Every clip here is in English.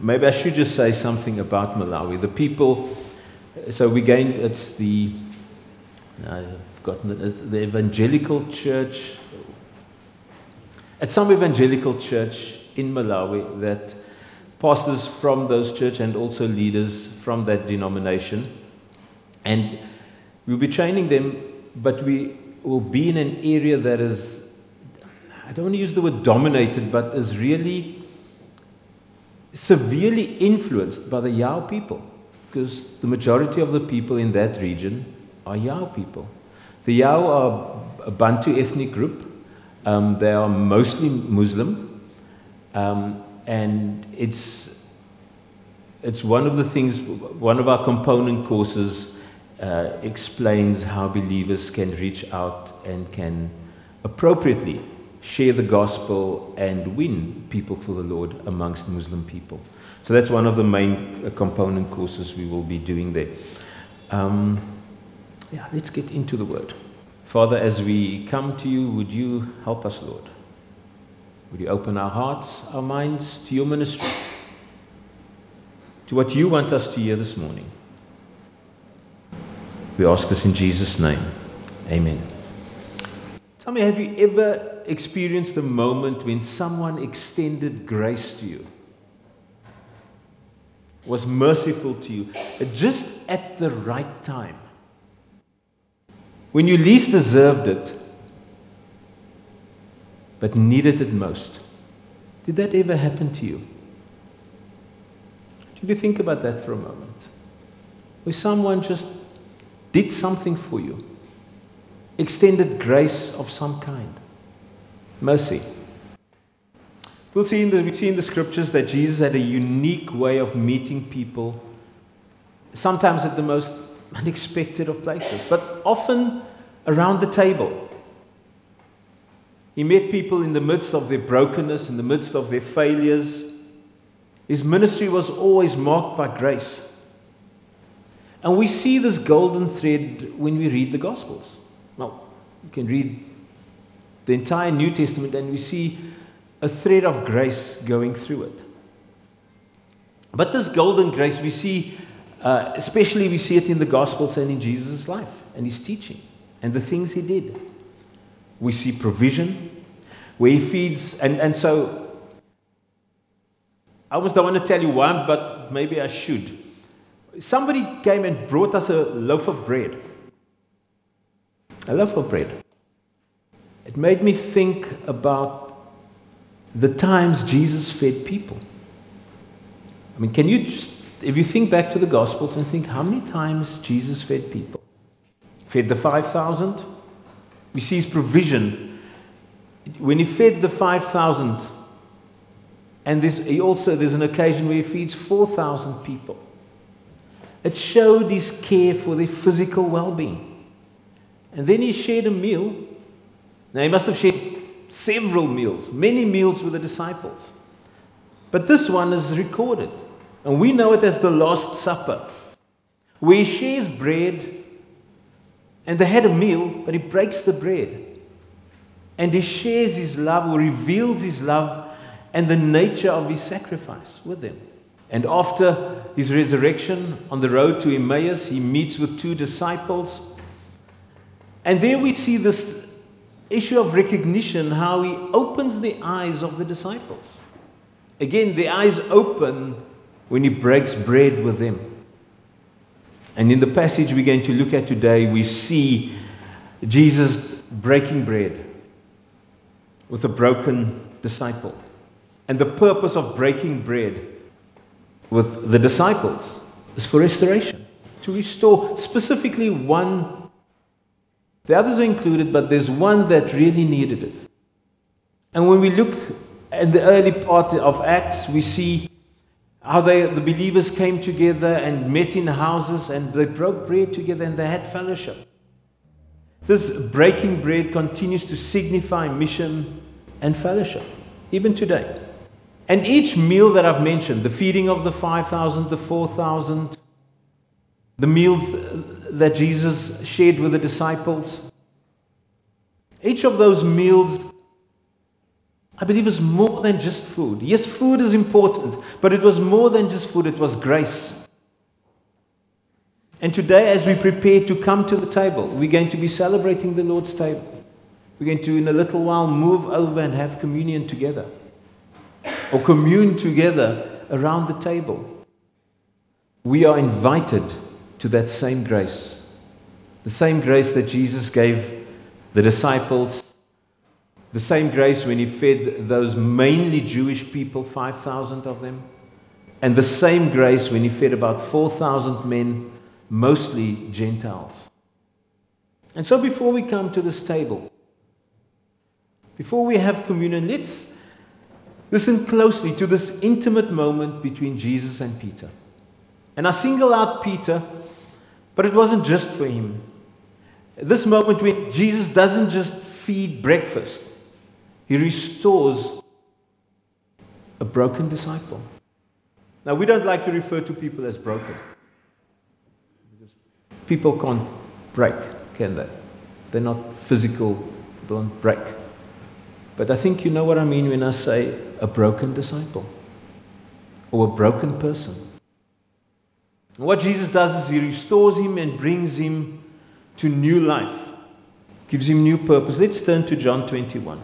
maybe I should just say something about Malawi. The people, so we gained, it's the, I've forgotten it, it's the evangelical church. It's some evangelical church in Malawi that pastors from those church and also leaders from that denomination. And we'll be training them, but we will be in an area that is, I don't want to use the word dominated, but is really severely influenced by the Yao people, because the majority of the people in that region are Yao people. The Yao are a Bantu ethnic group. They are mostly Muslim, and it's one of the things, one of our component courses explains how believers can reach out and can appropriately share the gospel and win people for the Lord amongst Muslim people. So that's one of the main component courses we will be doing there. Let's get into the word. Father, as we come to you, would you help us, Lord? Would you open our hearts, our minds to your ministry, to what you want us to hear this morning? We ask this in Jesus' name. Amen. Tell me, have you ever experienced a moment when someone extended grace to you, was merciful to you, just at the right time, when you least deserved it, but needed it most? Did that ever happen to you? Should you think about that for a moment? Where someone just did something for you, extended grace of some kind, mercy. We see in the scriptures that Jesus had a unique way of meeting people, sometimes at the most unexpected of places, but often around the table. He met people in the midst of their brokenness, in the midst of their failures. His ministry was always marked by grace. And we see this golden thread when we read the Gospels. Now, you can read the entire New Testament and we see a thread of grace going through it. But this golden grace we see, especially we see it in the Gospels and in Jesus' life and his teaching and the things he did. We see provision where he feeds, and so I almost don't want to tell you why, but maybe I should. Somebody came and brought us a loaf of bread. A loaf of bread. It made me think about the times Jesus fed people. I mean, can you just, if you think back to the Gospels and think how many times Jesus fed people? Fed the 5,000. We see his provision. When he fed the 5,000, and there's an occasion where he feeds 4,000 people. It showed his care for their physical well-being. And then he shared a meal. Now he must have shared several meals, many meals with the disciples. But this one is recorded. And we know it as the Last Supper, where he shares bread, and they had a meal, but he breaks the bread. And he shares his love, or reveals his love, and the nature of his sacrifice with them. And after his resurrection, on the road to Emmaus, he meets with two disciples. And there we see this issue of recognition, how he opens the eyes of the disciples. Again, the eyes open when he breaks bread with them. And in the passage we're going to look at today, we see Jesus breaking bread with a broken disciple. And the purpose of breaking bread with the disciples is for restoration, to restore specifically one. The others are included, but there's one that really needed it. And when we look at the early part of Acts, we see how the believers came together and met in houses, and they broke bread together and they had fellowship. This breaking bread continues to signify mission and fellowship, even today. And each meal that I've mentioned, the feeding of the 5,000, the 4,000, the meals that Jesus shared with the disciples, each of those meals I believe it's more than just food. Yes, food is important, but it was more than just food, it was grace. And today, as we prepare to come to the table, we're going to be celebrating the Lord's table. We're going to, in a little while, move over and have communion together, or commune together around the table. We are invited to that same grace. The same grace that Jesus gave the disciples. The same grace when he fed those mainly Jewish people, 5,000 of them. And the same grace when he fed about 4,000 men, mostly Gentiles. And so before we come to this table, before we have communion, let's listen closely to this intimate moment between Jesus and Peter. And I single out Peter, but it wasn't just for him. This moment when Jesus doesn't just feed breakfast, he restores a broken disciple. Now, we don't like to refer to people as broken. Because people can't break, can they? They're not physical, people don't break. But I think you know what I mean when I say a broken disciple or a broken person. And what Jesus does is he restores him and brings him to new life, gives him new purpose. Let's turn to John 21.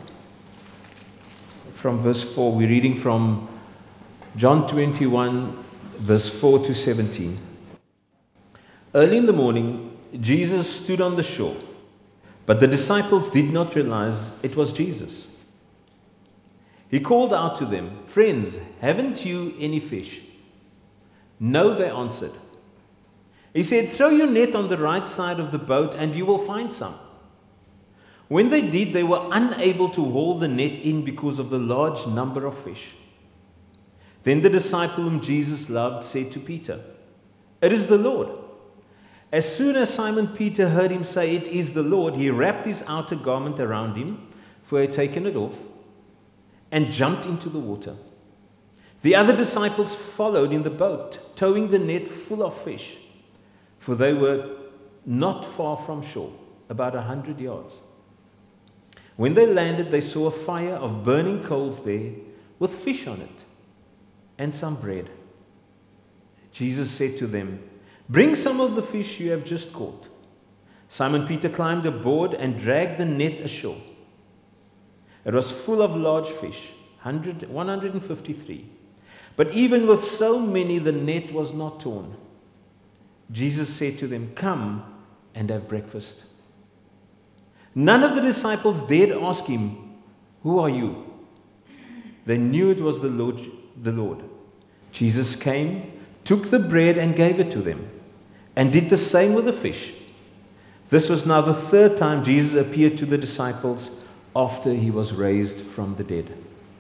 From verse 4, we're reading from John 21, verse 4 to 17. Early in the morning, Jesus stood on the shore, but the disciples did not realize it was Jesus. He called out to them, "Friends, haven't you any fish?" "No," they answered. He said, "Throw your net on the right side of the boat and you will find some." When they did, they were unable to haul the net in because of the large number of fish. Then the disciple whom Jesus loved said to Peter, "It is the Lord." As soon as Simon Peter heard him say, "It is the Lord," he wrapped his outer garment around him, for he had taken it off, and jumped into the water. The other disciples followed in the boat, towing the net full of fish, for they were not far from shore, about 100 yards. When they landed, they saw a fire of burning coals there, with fish on it, and some bread. Jesus said to them, "Bring some of the fish you have just caught." Simon Peter climbed aboard and dragged the net ashore. It was full of large fish, 153. But even with so many, the net was not torn. Jesus said to them, "Come and have breakfast." None of the disciples dared ask him, "Who are you?" They knew it was the Lord. Jesus came, took the bread and gave it to them, and did the same with the fish. This was now the third time Jesus appeared to the disciples after he was raised from the dead.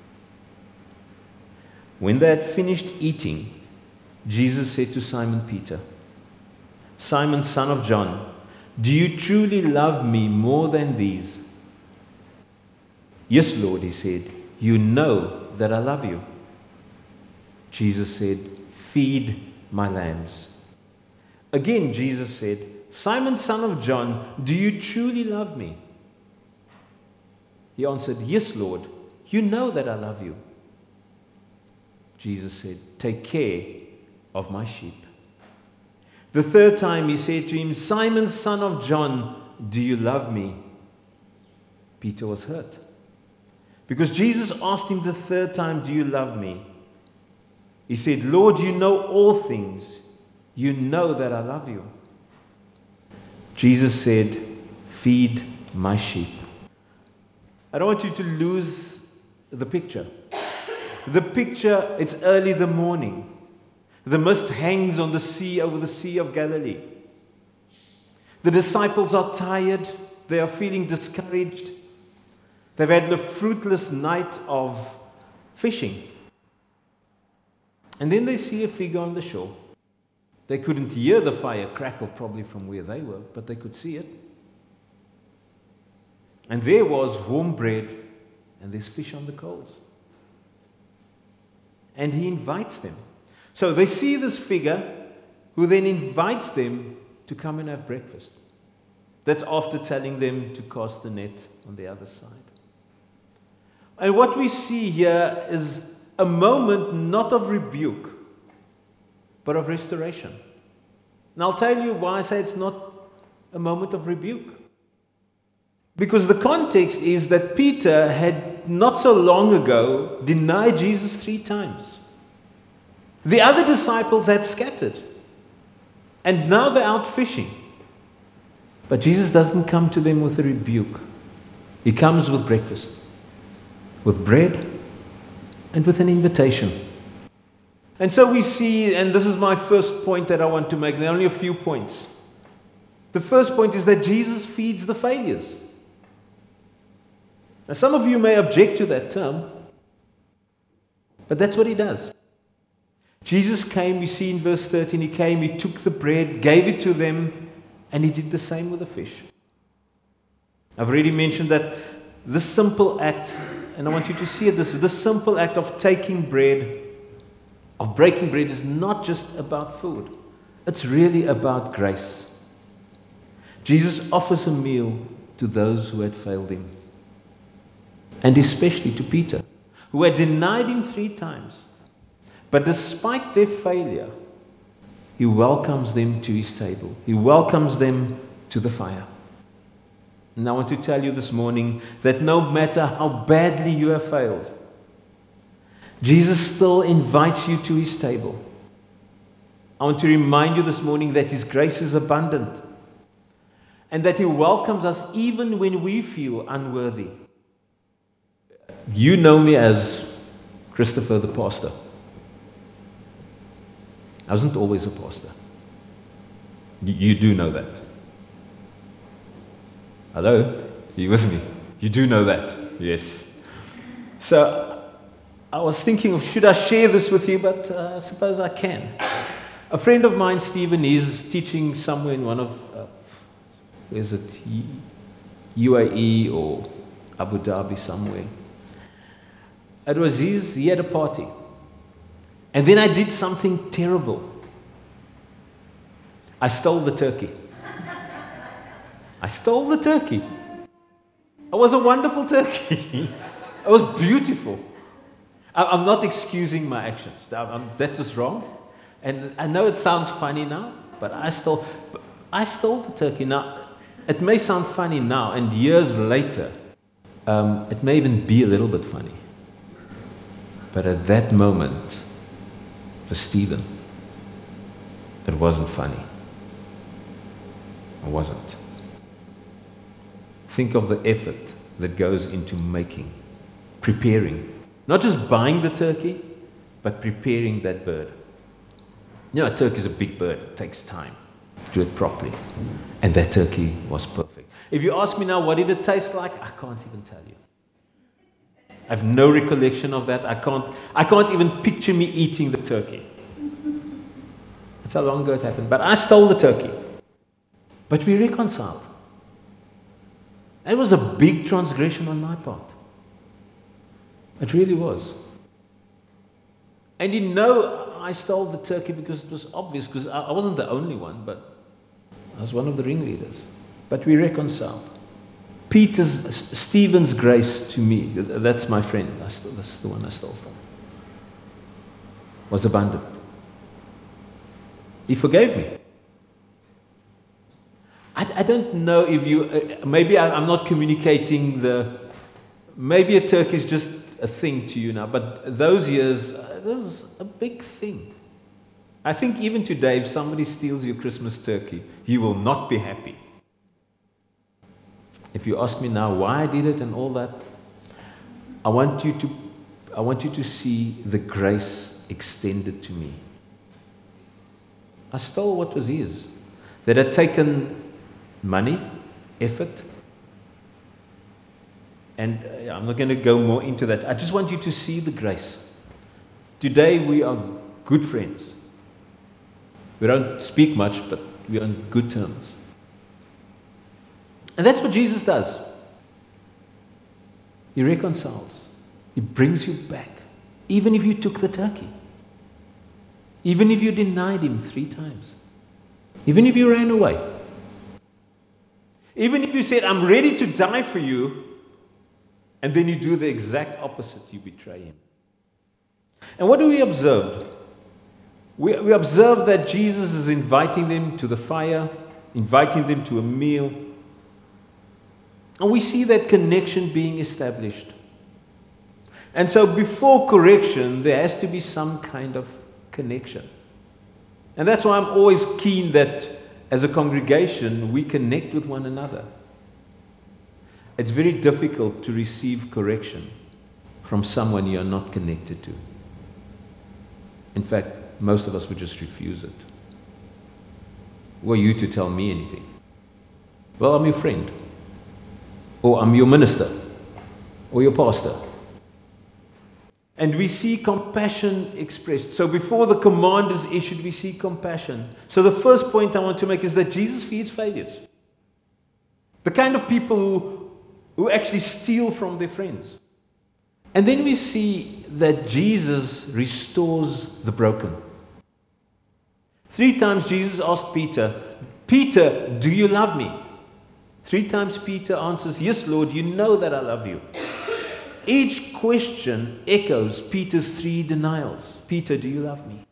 When they had finished eating, Jesus said to Simon Peter, "Simon, son of John, do you truly love me more than these?" "Yes, Lord," he said, "you know that I love you." Jesus said, "Feed my lambs." Again, Jesus said, "Simon, son of John, do you truly love me?" He answered, "Yes, Lord, you know that I love you." Jesus said, "Take care of my sheep." The third time he said to him, "Simon, son of John, do you love me?" Peter was hurt, because Jesus asked him the third time, "Do you love me?" He said, "Lord, you know all things. You know that I love you." Jesus said, "Feed my sheep." I don't want you to lose the picture. The picture, it's early the morning. The mist hangs on the sea, over the Sea of Galilee. The disciples are tired. They are feeling discouraged. They've had a fruitless night of fishing. And then they see a figure on the shore. They couldn't hear the fire crackle probably from where they were, but they could see it. And there was warm bread and there's fish on the coals. And he invites them. So they see this figure who then invites them to come and have breakfast. That's after telling them to cast the net on the other side. And what we see here is a moment not of rebuke, but of restoration. And I'll tell you why I say it's not a moment of rebuke. Because the context is that Peter had not so long ago denied Jesus 3 times. The other disciples had scattered. And now they're out fishing. But Jesus doesn't come to them with a rebuke. He comes with breakfast, with bread, and with an invitation. And so we see, and this is my first point that I want to make, there are only a few points. The first point is that Jesus feeds the failures. Now some of you may object to that term, but that's what he does. Jesus came, we see in verse 13, he came, he took the bread, gave it to them, and he did the same with the fish. I've already mentioned that this simple act, and I want you to see it, this simple act of taking bread, of breaking bread, is not just about food. It's really about grace. Jesus offers a meal to those who had failed him. And especially to Peter, who had denied him 3 times. But despite their failure, he welcomes them to his table. He welcomes them to the fire. And I want to tell you this morning that no matter how badly you have failed, Jesus still invites you to his table. I want to remind you this morning that his grace is abundant and that he welcomes us even when we feel unworthy. You know me as Christopher the pastor. I wasn't always a pastor. You do know that. Hello? Are you with me? You do know that. Yes. So I was thinking of should I share this with you, but I suppose I can. A friend of mine, Stephen, is teaching somewhere in one of, where's it? UAE or Abu Dhabi somewhere. It was he had a party. And then I did something terrible. I stole the turkey. I stole the turkey. It was a wonderful turkey. It was beautiful. I'm not excusing my actions. That was wrong. And I know it sounds funny now, but I stole the turkey. Now, it may sound funny now, and years later, it may even be a little bit funny. But at that moment, for Stephen, it wasn't funny. It wasn't. Think of the effort that goes into making, preparing. Not just buying the turkey, but preparing that bird. You know, a turkey is a big bird. It takes time to do it properly. And that turkey was perfect. If you ask me now, what did it taste like? I can't even tell you. I have no recollection of that. I can't even picture me eating the turkey. That's how long ago it happened. But I stole the turkey. But we reconciled. It was a big transgression on my part. It really was. And you know, I stole the turkey because it was obvious, because I wasn't the only one, but I was one of the ringleaders. But we reconciled. Stephen's grace to me, that's my friend, that's the one I stole from, was abundant. He forgave me. I don't know if you, maybe I'm not communicating maybe a turkey is just a thing to you now, but those years, this is a big thing. I think even today, if somebody steals your Christmas turkey, you will not be happy. If you ask me now why I did it and all that, I want you to see the grace extended to me. I stole what was his. That had taken money, effort, and I'm not going to go more into that. I just want you to see the grace. Today we are good friends. We don't speak much, but we are on good terms. And that's what Jesus does. He reconciles. He brings you back. Even if you took the turkey. Even if you denied him 3 times. Even if you ran away. Even if you said, I'm ready to die for you, And then you do the exact opposite, you betray him. And what do we observe? We observe that Jesus is inviting them to the fire, inviting them to a meal. And we see that connection being established. And so before correction, there has to be some kind of connection. And that's why I'm always keen that as a congregation, we connect with one another. It's very difficult to receive correction from someone you are not connected to. In fact, most of us would just refuse it. Who are you to tell me anything? Well, I'm your friend. Or I'm your minister. Or your pastor. And we see compassion expressed. So before the command is issued, we see compassion. So the first point I want to make is that Jesus feeds failures. The kind of people who actually steal from their friends. And then we see that Jesus restores the broken. 3 times Jesus asked Peter, Peter, do you love me? 3 times Peter answers, yes, Lord, you know that I love you. Each question echoes Peter's 3 denials. Peter, do you love me?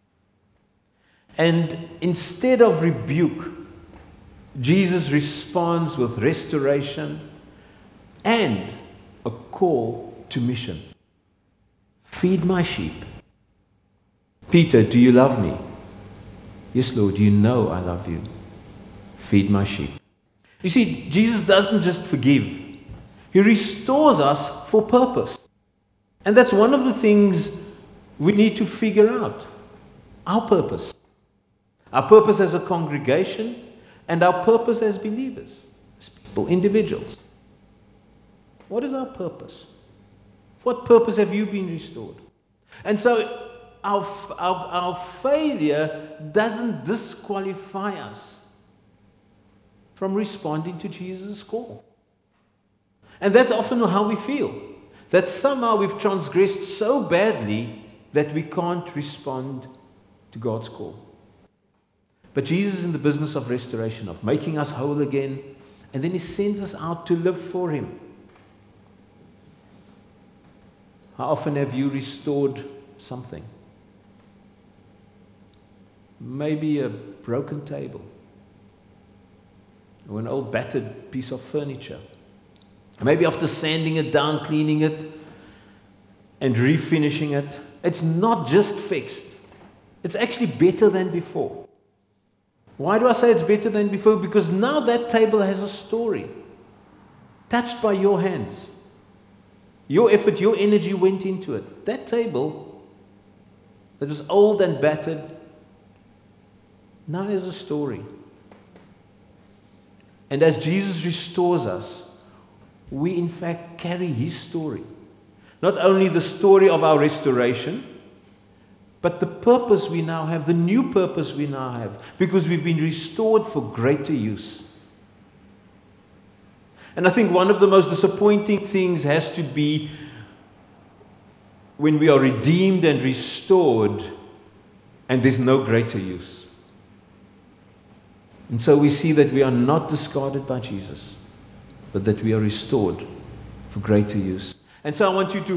And instead of rebuke, Jesus responds with restoration and a call to mission. Feed my sheep. Peter, do you love me? Yes, Lord, you know I love you. Feed my sheep. You see, Jesus doesn't just forgive. He restores us for purpose. And that's one of the things we need to figure out. Our purpose. Our purpose as a congregation and our purpose as believers, as people, individuals. What is our purpose? What purpose have you been restored? And so our failure doesn't disqualify us from responding to Jesus' call. And that's often how we feel. That somehow we've transgressed so badly that we can't respond to God's call. But Jesus is in the business of restoration, of making us whole again. And then He sends us out to live for Him. How often have you restored something? Maybe a broken table. Or an old battered piece of furniture. Maybe after sanding it down, cleaning it, and refinishing it, it's not just fixed. It's actually better than before. Why do I say it's better than before? Because now that table has a story. Touched by your hands. Your effort, your energy went into it. That table that was old and battered now has a story. And as Jesus restores us, we in fact carry His story. Not only the story of our restoration, but the purpose we now have, the new purpose we now have, because we've been restored for greater use. And I think one of the most disappointing things has to be when we are redeemed and restored and there's no greater use. And so we see that we are not discarded by Jesus, but that we are restored for greater use. And so I want you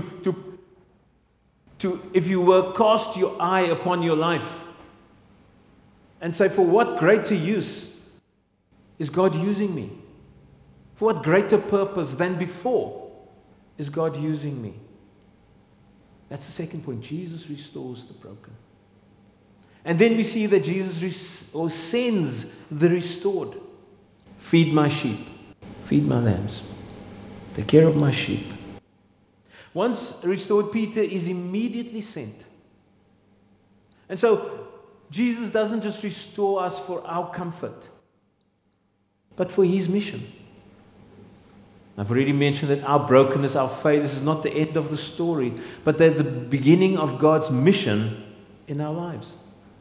to, if you were, cast your eye upon your life and say, for what greater use is God using me? For what greater purpose than before is God using me? That's the second point. Jesus restores the broken. And then we see that Jesus sends the restored. Feed my sheep. Feed my lambs. Take care of my sheep. Once restored, Peter is immediately sent. And so Jesus doesn't just restore us for our comfort, but for His mission. I've already mentioned that our brokenness, our failures is not the end of the story, but they're the beginning of God's mission in our lives.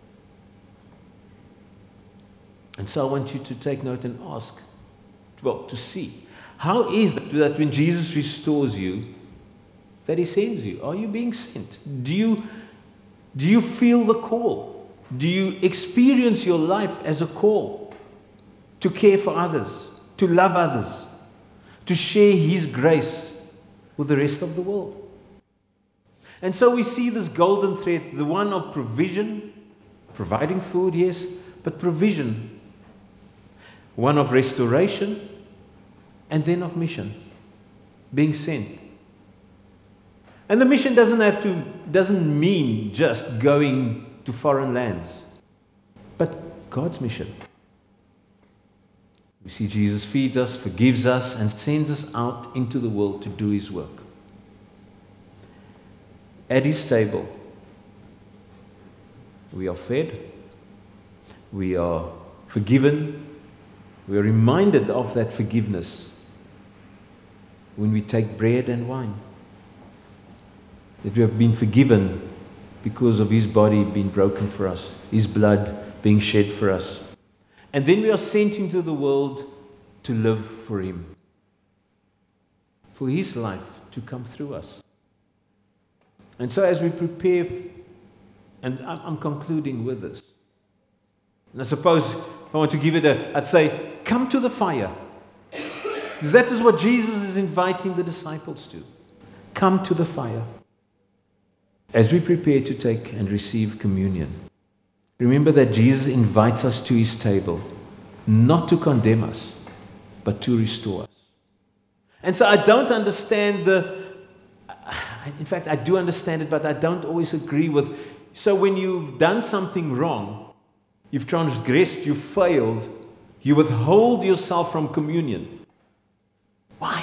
And so I want you to take note and ask, to see, how is it that when Jesus restores you, that He sends you? Are you being sent? Do you feel the call? Do you experience your life as a call to care for others, to love others, to share His grace with the rest of the world. And so we see this golden thread, the one of provision, providing food, yes, but provision. One of restoration, and then of mission, being sent. And the mission doesn't mean just going to foreign lands, but God's mission. We see Jesus feeds us, forgives us, and sends us out into the world to do His work. At His table, we are fed, we are forgiven, we are reminded of that forgiveness when we take bread and wine. That we have been forgiven because of His body being broken for us, His blood being shed for us. And then we are sent into the world to live for Him, for His life to come through us. And so as we prepare, and I'm concluding with this. And I suppose if I want to give it I'd say, come to the fire. Because that is what Jesus is inviting the disciples to. Come to the fire. As we prepare to take and receive communion, remember that Jesus invites us to His table, not to condemn us, but to restore us. And so I don't understand in fact, I do understand it, but I don't always agree with. So when you've done something wrong, you've transgressed, you've failed, you withhold yourself from communion. Why?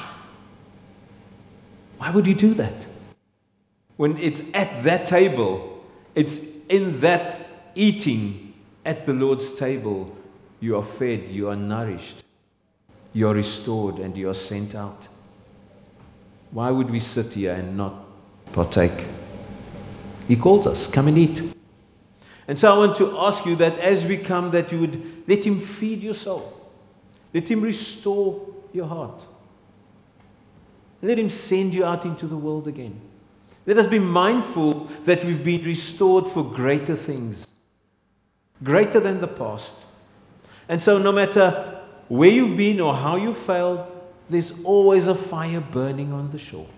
Why would you do that? When it's at that table, it's in that eating at the Lord's table, you are fed, you are nourished, you are restored, and you are sent out. Why would we sit here and not partake? He calls us, come and eat. And so I want to ask you that as we come, that you would let Him feed your soul. Let Him restore your heart. Let Him send you out into the world again. Let us be mindful that we've been restored for greater things, greater than the past. And so no matter where you've been or how you failed, there's always a fire burning on the shore.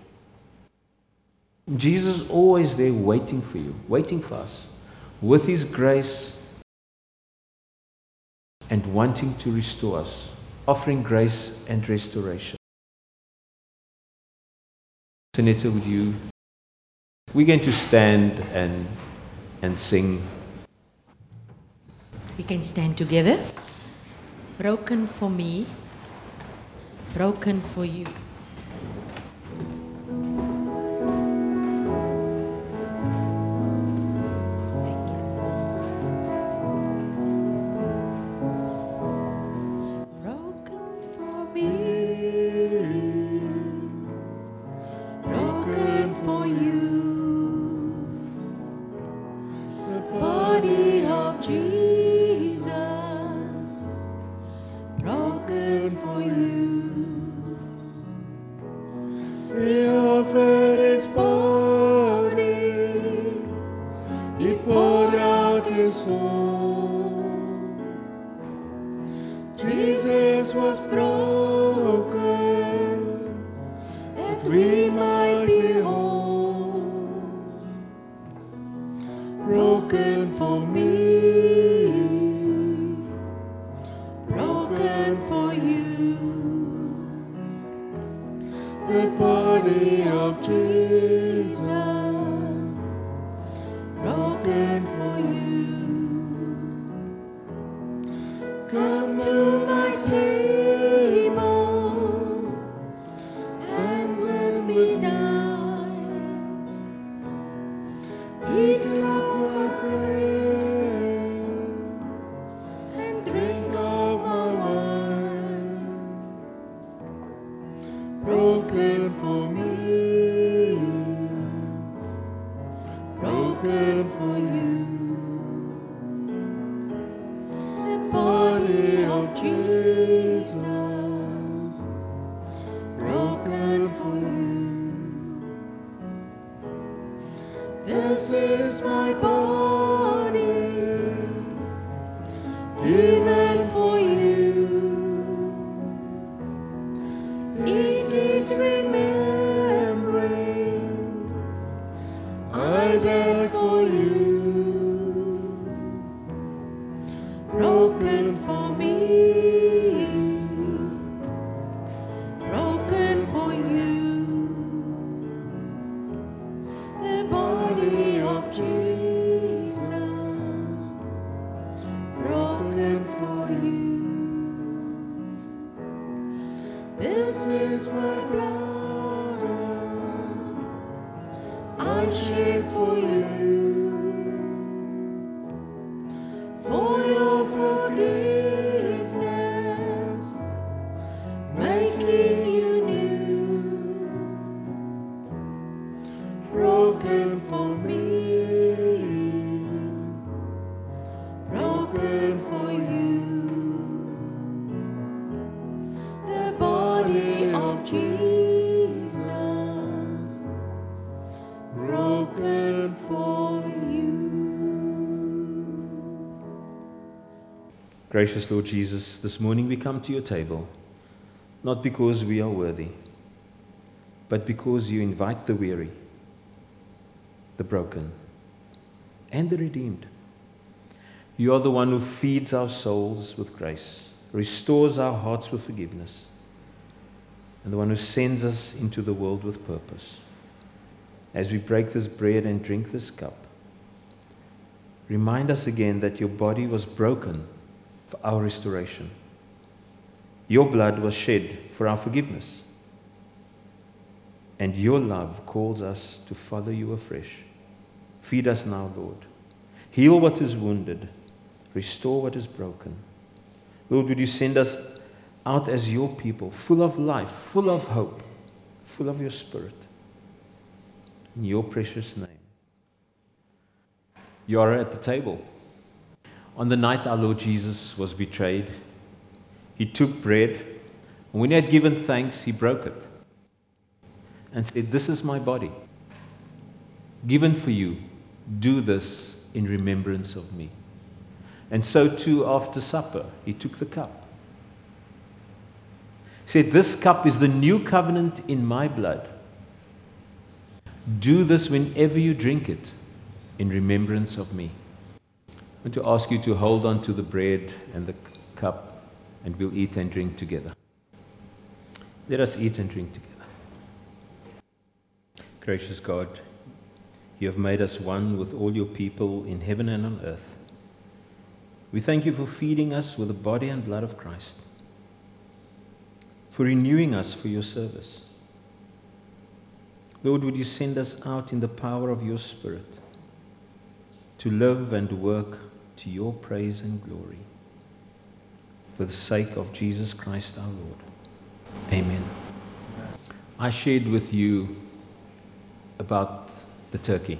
Jesus is always there waiting for you, waiting for us, with His grace and wanting to restore us, offering grace and restoration. Senator, would you? We're going to stand and sing. We can stand together. Broken for me, broken for you. Remembrance Gracious Lord Jesus, this morning we come to your table, not because we are worthy, but because you invite the weary, the broken, and the redeemed. You are the one who feeds our souls with grace, restores our hearts with forgiveness, and the one who sends us into the world with purpose. As we break this bread and drink this cup, remind us again that your body was broken for our restoration. Your blood was shed for our forgiveness. And your love calls us to follow you afresh. Feed us now, Lord. Heal what is wounded. Restore what is broken. Lord, would you send us out as your people, full of life, full of hope, full of your Spirit. In your precious name. You are at the table. On the night our Lord Jesus was betrayed, he took bread, and when he had given thanks, he broke it and said, "This is my body, given for you. Do this in remembrance of me." And so too after supper, he took the cup. He said, "This cup is the new covenant in my blood. Do this whenever you drink it in remembrance of me." I want to ask you to hold on to the bread and the cup, and we'll eat and drink together. Let us eat and drink together. Gracious God, you have made us one with all your people in heaven and on earth. We thank you for feeding us with the body and blood of Christ, for renewing us for your service. Lord, would you send us out in the power of your Spirit to live and work to your praise and glory, for the sake of Jesus Christ our Lord. Amen. I shared with you about the turkey.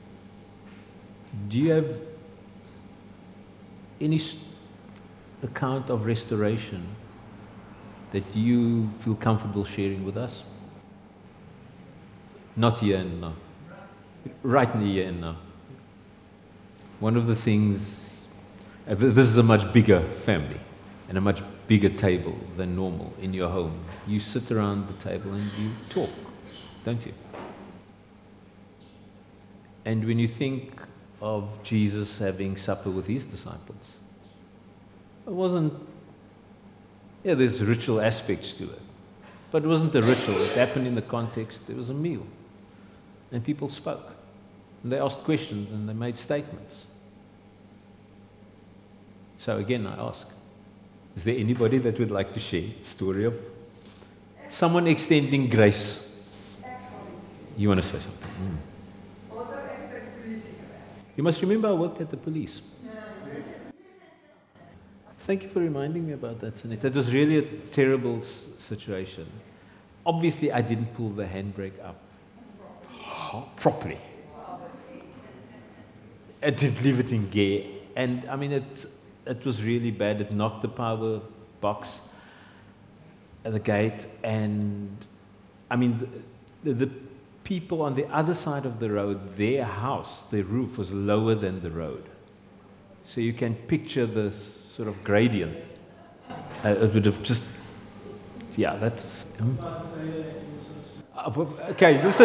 Do you have any account of restoration that you feel comfortable sharing with us? Not here and now. Right in here and now. One of the things, this is a much bigger family and a much bigger table than normal in your home. You sit around the table and you talk, don't you? And when you think of Jesus having supper with his disciples, it wasn't, there's ritual aspects to it, but it wasn't a ritual. It happened in the context. There was a meal, and people spoke, and they asked questions, and they made statements. So again, I ask, is there anybody that would like to share a story of someone extending grace? You want to say something? You must remember I worked at the police. Thank you for reminding me about that, Sunit. That was really a terrible situation. Obviously, I didn't pull the handbrake up properly. I didn't leave it in gear. And I mean, it was really bad. It knocked the power box at the gate. And I mean, the people on the other side of the road, their house, their roof was lower than the road. So you can picture this sort of gradient. It would have just, that's... Okay, listen.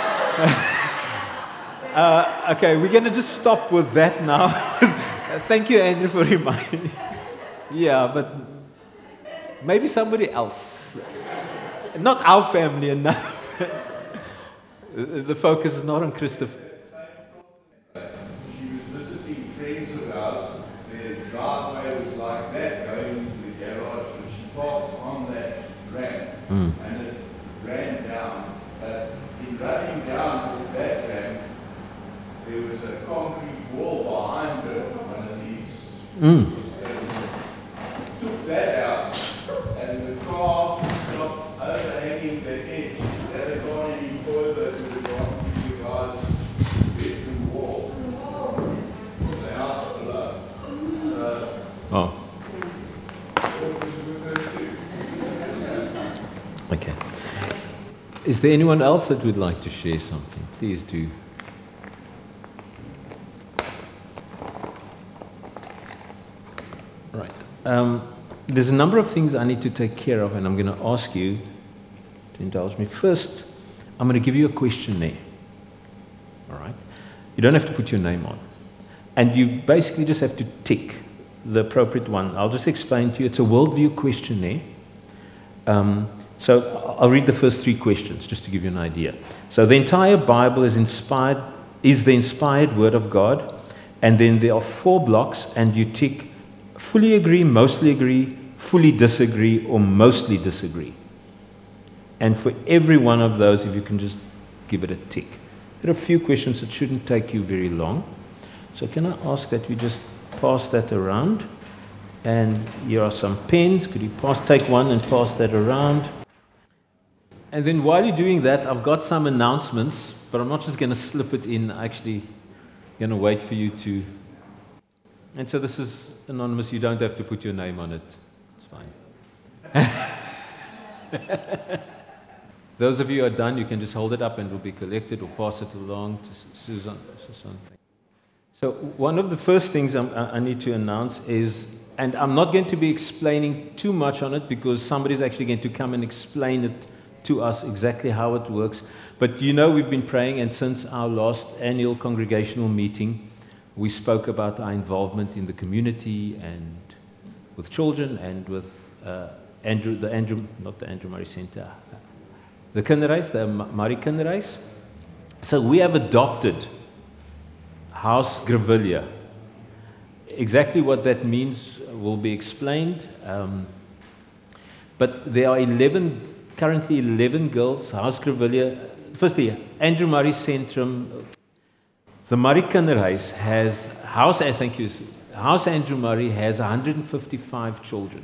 Okay, we're going to just stop with that now. Thank you, Andrew, for reminding me. Yeah, but maybe somebody else. Not our family enough. The focus is not on Christopher. She was visiting friends of ours. Their driveway was like that, going into the garage, but she parked on that ramp, and it ran down. But in running down off that ramp, there was a concrete wall behind her, one of these. And took that out, and the car stopped overhanging the edge. If that had gone any further, it would have gone through the guy's bedroom wall. The house below. Orphans with her too. Okay. Is there anyone else that would like to share something? Please do. Right. There's a number of things I need to take care of, and I'm going to ask you to indulge me. First, I'm going to give you a questionnaire. All right? You don't have to put your name on. And you basically just have to tick the appropriate one. I'll just explain to you. It's a worldview questionnaire. So I'll read the first 3 questions just to give you an idea. So the entire Bible is the inspired Word of God. And then there are 4 blocks, and you tick fully agree, mostly agree, fully disagree, or mostly disagree. And for every one of those, if you can just give it a tick. There are a few questions that shouldn't take you very long. So can I ask that we just pass that around? And here are some pens. Could you take one and pass that around? And then while you're doing that, I've got some announcements, but I'm not just going to slip it in. I'm actually going to wait for you to. And so this is anonymous. You don't have to put your name on it. It's fine. Those of you who are done, you can just hold it up and it will be collected, or pass it along to Susan. So one of the first things I need to announce is, and I'm not going to be explaining too much on it because somebody's actually going to come and explain it to us exactly how it works. But we've been praying, and since our last annual congregational meeting, we spoke about our involvement in the community and with children and with the Andrew Murray Center, the Kinderhuis, the Murray Kinderhuis. So we have adopted House Grevillea. Exactly what that means will be explained. But there are currently 11 girls. House Grevillea. Firstly, Andrew Murray Centrum. The Murray Kinderhuis has House Andrew Murray has 155 children.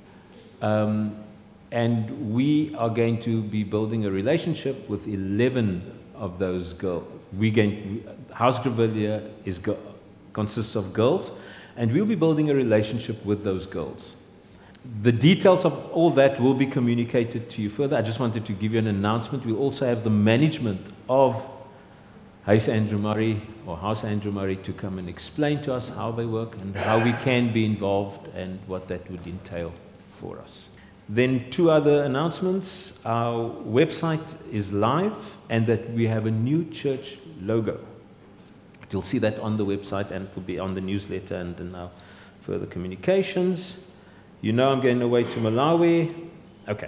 And we are going to be building a relationship with 11 of those girls. House Grevillea consists of girls, and we'll be building a relationship with those girls. The details of all that will be communicated to you further. I just wanted to give you an announcement. We'll also have the management of House Andrew Murray to come and explain to us how they work and how we can be involved and what that would entail for us. Then 2 other announcements. Our website is live, and that we have a new church logo. You'll see that on the website, and it will be on the newsletter and in our further communications. I'm going away to Malawi. Okay.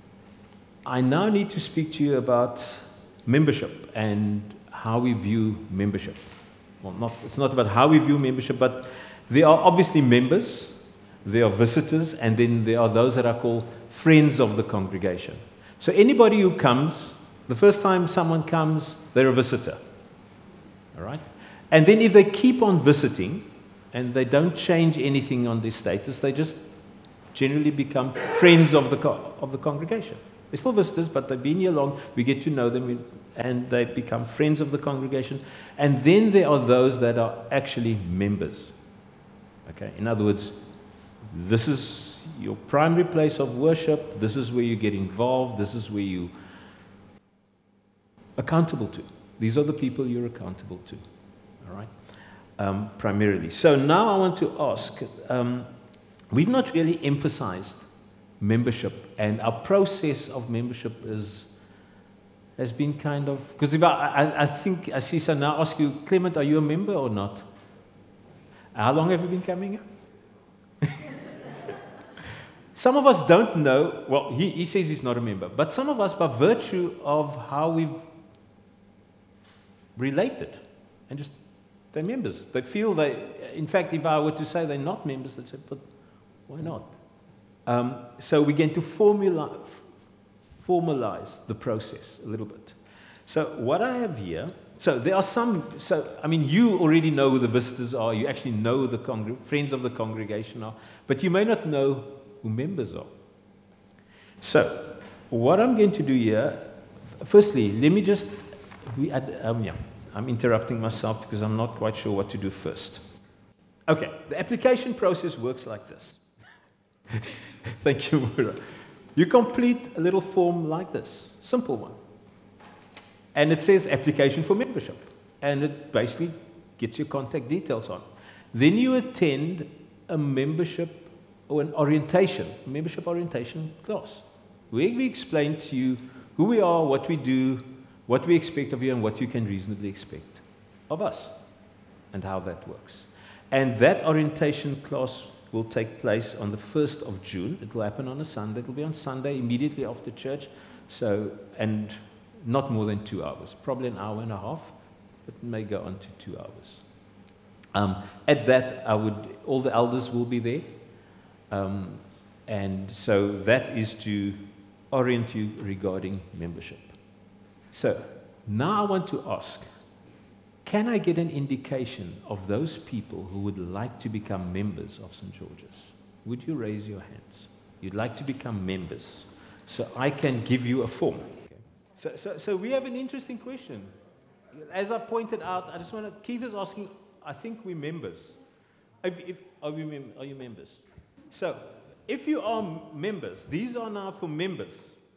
I now need to speak to you about membership and how we view membership. Well, it's not about how we view membership, but there are obviously members, there are visitors, and then there are those that are called friends of the congregation. So anybody who comes, the first time someone comes, they're a visitor. All right? And then if they keep on visiting and they don't change anything on their status, they just generally become friends of the congregation. They're still visitors, but they've been here long. We get to know them, and they become friends of the congregation. And then there are those that are actually members. Okay? In other words, this is your primary place of worship. This is where you get involved. This is where you accountable to. These are the people you're accountable to. All right? Primarily. So now I want to ask, we've not really emphasized membership, and our process of membership has been kind of, because if I think I see, so now ask you, Clement, are you a member or not? How long have you been coming here? Some of us don't know. Well, he says he's not a member, but some of us, by virtue of how we've related, and just they're members. They feel in fact, if I were to say they're not members, they'd say, but why not? So we're going to formalize the process a little bit. So what I have here, so there are you already know who the visitors are. You actually know the friends of the congregation are, but you may not know who members are. So what I'm going to do here, firstly, let me just, I'm interrupting myself because I'm not quite sure what to do first. Okay, the application process works like this. Thank you, Mura. You complete a little form like this, simple one. And it says application for membership. And it basically gets your contact details on. Then you attend a membership or an orientation, membership orientation class, where we explain to you who we are, what we do, what we expect of you, and what you can reasonably expect of us, and how that works. And that orientation class will take place on the 1st of June. It will happen on a Sunday. It will be on Sunday immediately after church. So, and not more than 2 hours, probably an hour and a half, but it may go on to 2 hours. At that, all the elders will be there. And so that is to orient you regarding membership. So now I want to ask, can I get an indication of those people who would like to become members of St. George's? Would you raise your hands? You'd like to become members, so I can give you a form. Okay. So we have an interesting question. As I've pointed out, I just want to, Keith is asking, I think we're members. Are you members? So, if you are members, these are now for members.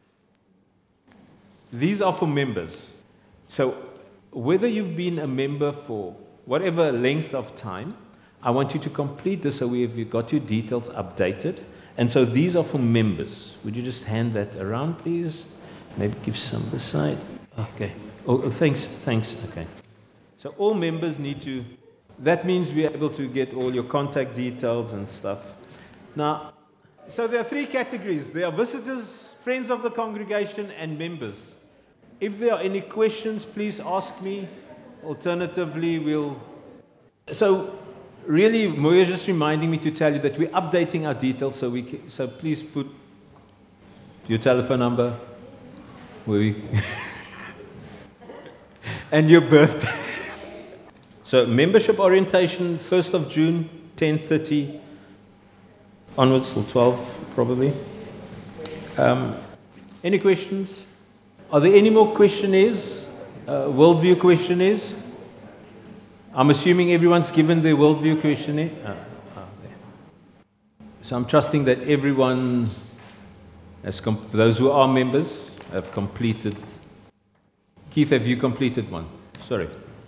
These are for members. So, whether you've been a member for whatever length of time, I want you to complete this so we've got your details updated. And so these are for members. Would you just hand that around, please? Maybe give some aside. Okay. Oh, thanks. Okay. So all members need to, that means we're able to get all your contact details and stuff. Now, so there are 3 categories. There are visitors, friends of the congregation, and members. If there are any questions, please ask me. Alternatively, So, really, Moya's just reminding me to tell you that we're updating our details, so please put your telephone number, and your birthday. So, membership orientation, 1st of June, 10:30, onwards till 12, probably. Any questions? Are there any more questionnaires? Worldview questionnaires? I'm assuming everyone's given their worldview questionnaire. So I'm trusting that everyone, those who are members, have completed. Keith, have you completed one? Sorry.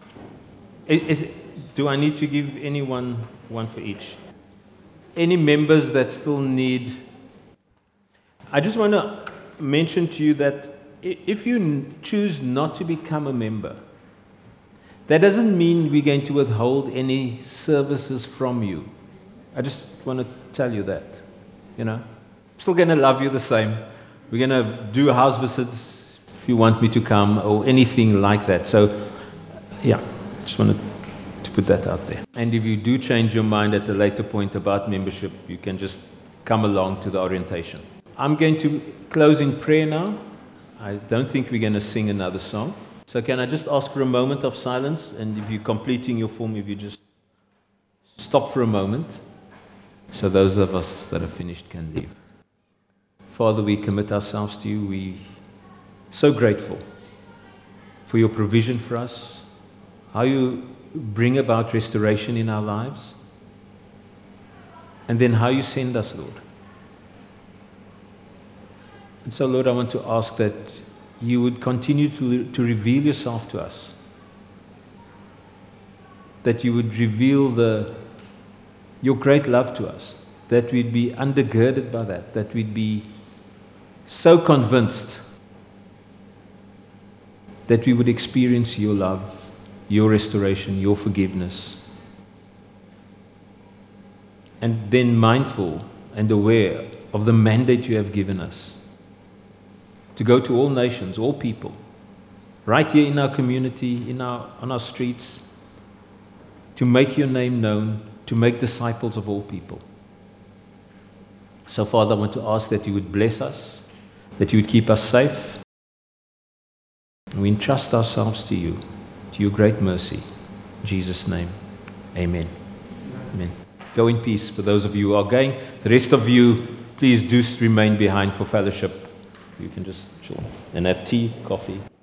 Do I need to give anyone one for each? Any members that still need? I just want to mention to you that if you choose not to become a member, that doesn't mean we're going to withhold any services from you. I just want to tell you that. I'm still going to love you the same. We're going to do house visits if you want me to come or anything like that. So, yeah, just wanted to put that out there. And if you do change your mind at a later point about membership, you can just come along to the orientation. I'm going to close in prayer now. I don't think we're going to sing another song. So can I just ask for a moment of silence? And if you're completing your form, if you just stop for a moment, so those of us that are finished can leave. Father, we commit ourselves to you. We're so grateful for your provision for us, how you bring about restoration in our lives, and then how you send us, Lord. And so, Lord, I want to ask that you would continue to reveal yourself to us. That you would reveal your great love to us. That we'd be undergirded by that. That we'd be so convinced that we would experience your love, your restoration, your forgiveness. And then mindful and aware of the mandate you have given us. To go to all nations, all people, right here in our community, on our streets, to make your name known, to make disciples of all people. So, Father, I want to ask that you would bless us, that you would keep us safe. And we entrust ourselves to you, to your great mercy. In Jesus' name, amen. Amen. Go in peace for those of you who are going. The rest of you, please do remain behind for fellowship. You can just chill and have tea, coffee.